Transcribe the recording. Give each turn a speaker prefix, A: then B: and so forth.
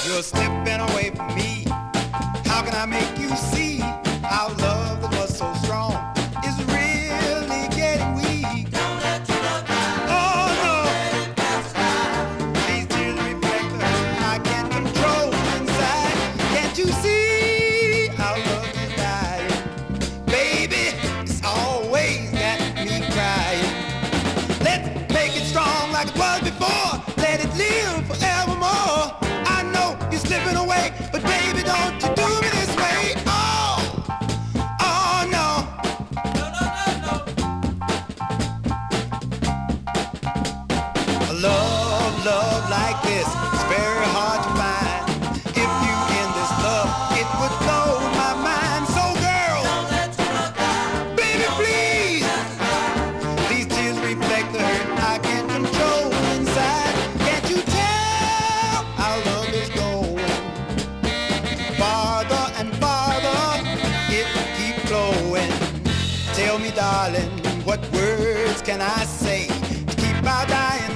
A: You're slipping away from me. How can I make you see our love that was so strong is really getting weak?
B: Don't let your love die.
A: Oh no,
B: Let it pass by.
A: these tears reflect the hurt I can't control inside. Can't you see our love is dying? Baby, it's always got me crying. Let's make it strong like it was before. Let it live forevermore. I know you're slipping away, but baby, don't you do me this way. Oh, oh no.
B: No, no, no, no.
A: A love like this is very hard to find. If you in this love, it would blow my mind. So girl,
B: Don't let your love die.
A: baby, please. These tears reflect the hurt I can't control inside. Can't you tell our love is going farther and farther? It keeps flowing. Tell me, darling, what words can I say to keep our dying